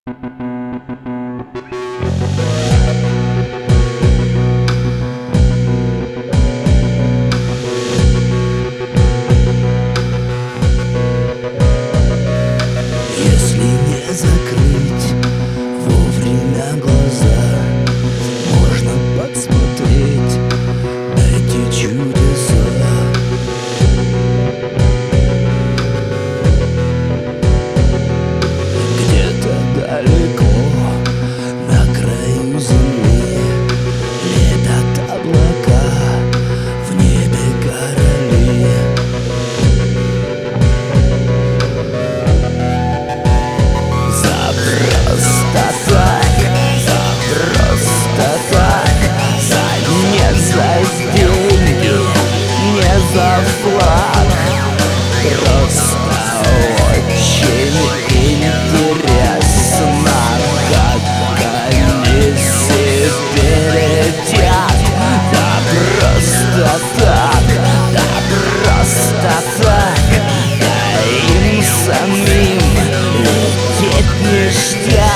Если не закрыть вовремя глаза, можно подсмотреть эти чудеса. Где-то далеко на краю земли летят облака, в небе короли. Не за деньги, не за флаг, просто очень интересно, как они себе летят. Да просто так, да просто так, да им самим лететь ништяк.